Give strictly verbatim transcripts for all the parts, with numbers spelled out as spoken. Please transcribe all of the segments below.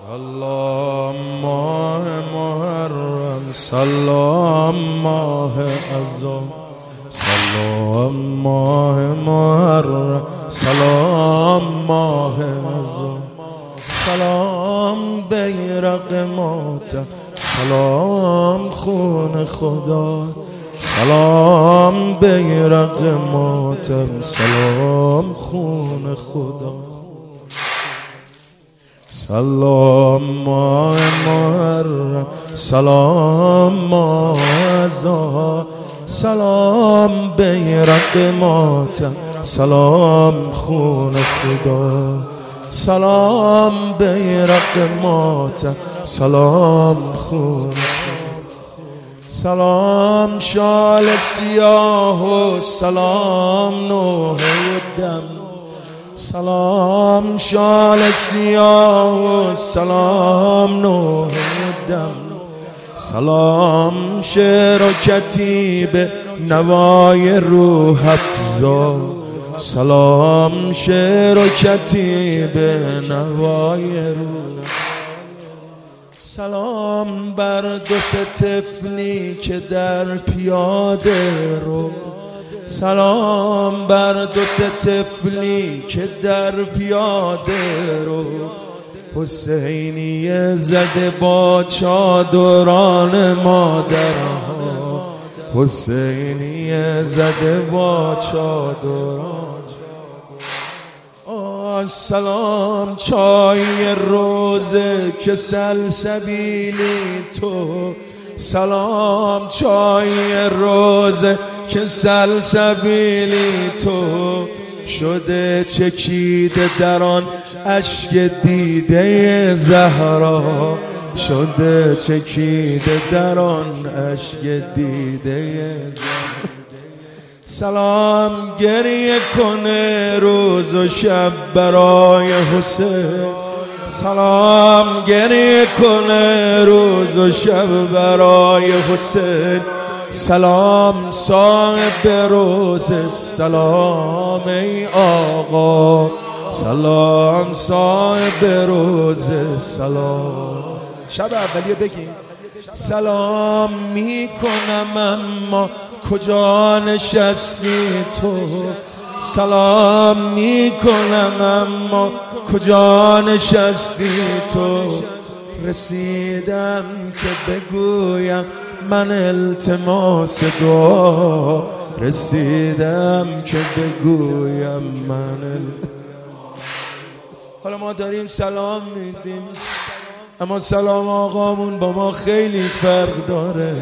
سلام ماه محرم، سلام ماه عزام، سلام ماه محرم، سلام ماه عزام، سلام بیرق ماتم، سلام خون خدا، سلام بیرق ماتم، سلام خون خدا. سلام ماه محرم، سلام ماه عزام، سلام بیرق ماتم، سلام خون خدا، سلام بیرق ماتم، سلام خون خدا. سلام شال سیاه و سلام نوحه دم، سلام شال سیاه و سلام نوحه دم، سلام شعر و کتیب نوای روح افزا، سلام شعر و کتیب نوای روح، سلام بر دو سه طفلی که در پیاده رو، سلام بر دو سه طفلی که در پیاده رو، حسینیه زده با چادران مادرها، حسینیه زده با چادران. سلام چای روزه که سلسبیلی تو، سلام چای روزه که سلسبیلی تو، شده چکیده در آن اشک دیده زهرا، شده چکیده در آن اشک دیده زهرا. سلام گریه کنه روز و شب برای حسین، سلام گریه کنه روز و شب برای حسین، سلام صاحب روز، سلام ای آقا، سلام صاحب روز، سلام. شب اولیه بگیم سلام میکنم اما کجا نشستی تو، سلام میکنم اما کجا نشستی تو، رسیدم که بگویم من التماس دعا، رسیدم که بگویم من ال... حالا ما داریم سلام میدیم، اما سلام آقامون با ما خیلی فرق داره.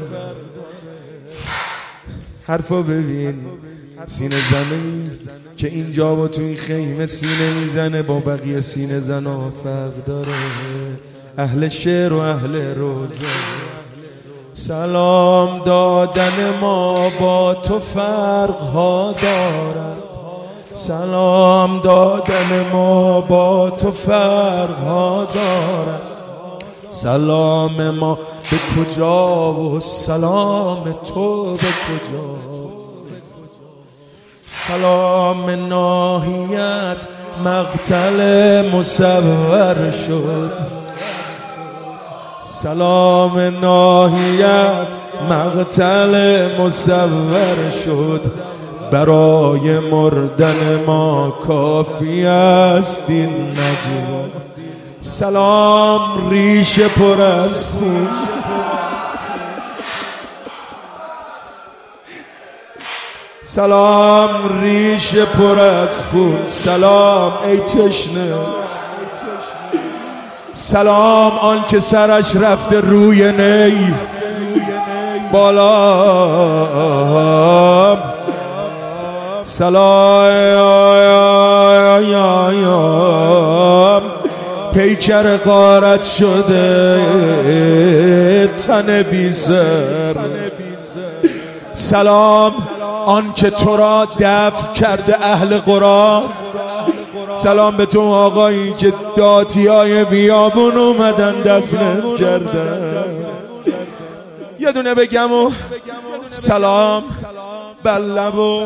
حرفا ببین، سینه زنی که اینجا با تو این خیمه سینه میزنه با بقیه سینه زنا فرق داره. اهل شعر و اهل روزه، سلام دادن ما با تو فرق ها دارد، سلام دادن ما با تو فرق ها دارد، سلام ما به کجا و سلام تو به کجا، سلام ناحیت مقتل مصور شد، سلام ناحیت مقتل مصور شد، برای مردن ما کافی است این نجوا، سلام ریشه پر از خون، سلام ریشه پر از خون، سلام ای تشنه، سلام آن که سرش رفته روی نی بالا، سلام پیکر غارت شده تن بی سر، سلام آن که تو را دفن کرده اهل قرآن، سلام به تو آقایی که داتی های بیابون اومدن دفنت کردن. یه دونه بگم و سلام بر لب و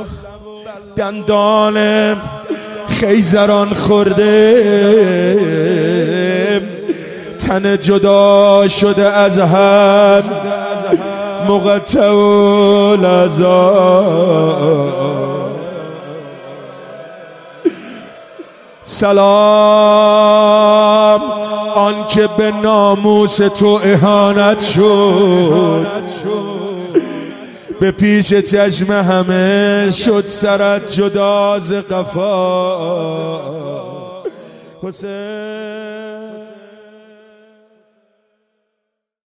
دندان خیزران خورده، تن جدا شده از هم مقطع العذاب. سلام آن که به ناموس تو اهانت شد، به پیش چشم همه شد سرت جدا ز قفا. حسین